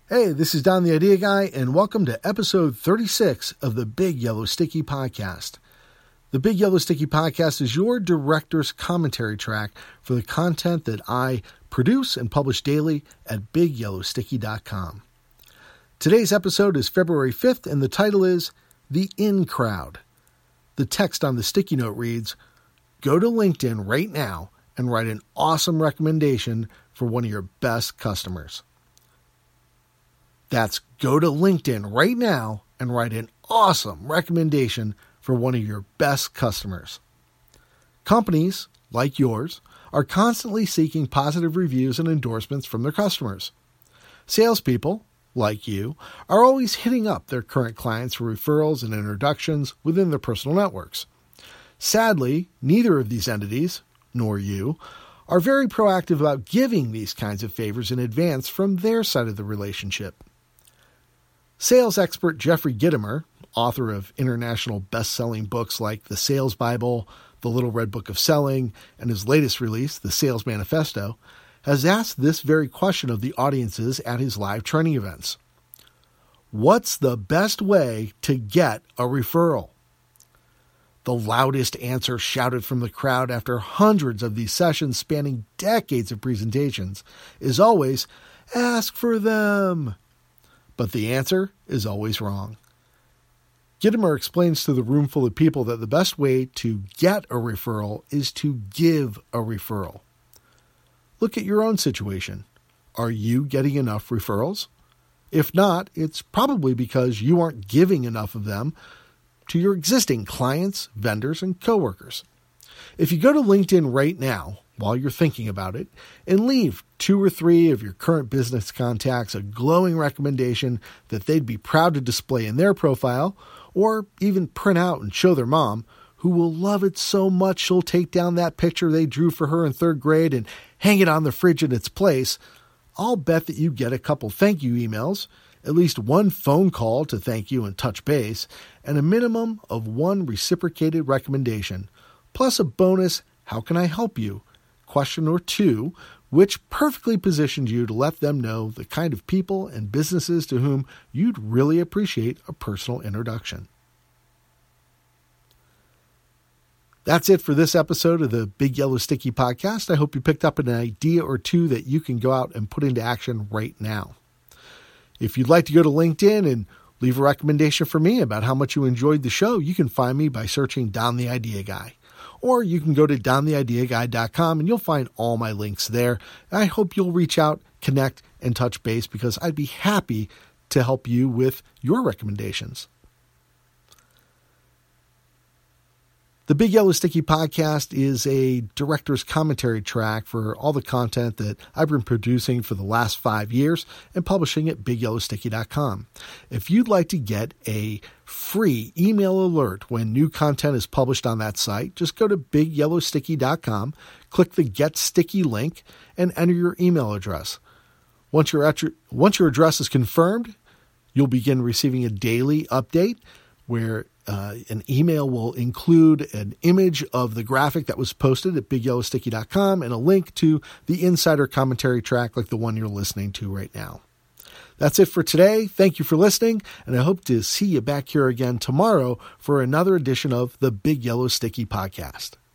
Hey, this is Don the Idea Guy, and welcome to episode 36 of the Big Yellow Sticky Podcast. The Big Yellow Sticky Podcast is your director's commentary track for the content that I produce and publish daily at BigYellowSticky.com. Today's episode is February 5th, and the title is The In Crowd. The text on the sticky note reads, "Go to LinkedIn right now and write an awesome recommendation for one of your best customers." That's go to LinkedIn right now and write an awesome recommendation for one of your best customers. Companies, like yours, are constantly seeking positive reviews and endorsements from their customers. Salespeople, like you, are always hitting up their current clients for referrals and introductions within their personal networks. Sadly, neither of these entities, nor you, are very proactive about giving these kinds of favors in advance from their side of the relationship. Sales expert Jeffrey Gitomer, author of international best-selling books like The Sales Bible, The Little Red Book of Selling, and his latest release, The Sales Manifesto, has asked this very question of the audiences at his live training events. What's the best way to get a referral? The loudest answer shouted from the crowd after hundreds of these sessions spanning decades of presentations is always, ask for them. But the answer is always wrong. Gitomer explains to the room full of people that the best way to get a referral is to give a referral. Look at your own situation. Are you getting enough referrals? If not, it's probably because you aren't giving enough of them to your existing clients, vendors, and coworkers. If you go to LinkedIn right now, while you're thinking about it, and leave 2 or 3 of your current business contacts a glowing recommendation that they'd be proud to display in their profile, or even print out and show their mom, who will love it so much she'll take down that picture they drew for her in 3rd grade and hang it on the fridge in its place, I'll bet that you get a couple thank you emails, at least one phone call to thank you and touch base, and a minimum of 1 reciprocated recommendation, plus a bonus, how can I help you? Question or 2, which perfectly positions you to let them know the kind of people and businesses to whom you'd really appreciate a personal introduction. That's it for this episode of the Big Yellow Sticky Podcast. I hope you picked up an idea or 2 that you can go out and put into action right now. If you'd like to go to LinkedIn and leave a recommendation for me about how much you enjoyed the show, you can find me by searching Don the Idea Guy. Or you can go to dontheideaguy.com and you'll find all my links there. I hope you'll reach out, connect, and touch base because I'd be happy to help you with your recommendations. The Big Yellow Sticky Podcast is a director's commentary track for all the content that I've been producing for the last 5 years and publishing at BigYellowSticky.com. If you'd like to get a free email alert when new content is published on that site, just go to BigYellowSticky.com, click the Get Sticky link, and enter your email address. Once your address is confirmed, you'll begin receiving a daily update where an email will include an image of the graphic that was posted at BigYellowSticky.com and a link to the insider commentary track like the one you're listening to right now. That's it for today. Thank you for listening, and I hope to see you back here again tomorrow for another edition of the Big Yellow Sticky Podcast.